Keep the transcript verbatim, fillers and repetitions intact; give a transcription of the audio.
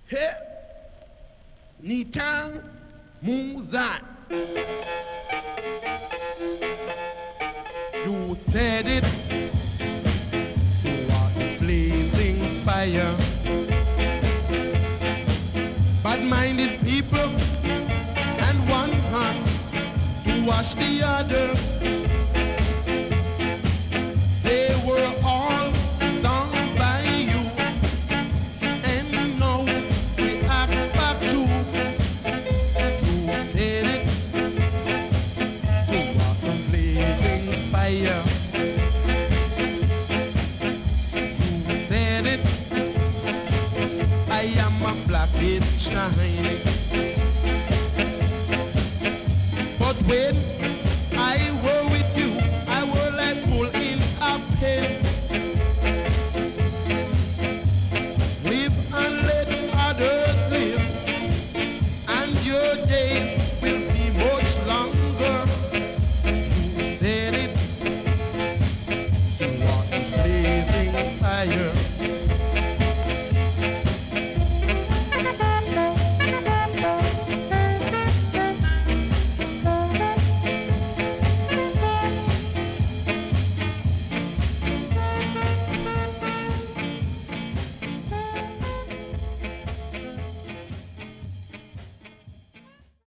He, Nitang Muzat. You said it, so are the blazing fire. Bad-minded people and one hand to wash the other. They were all sung by you, and now we act back to. You said it, so are the blazing fire. You said it, I am a black shining. But when I were with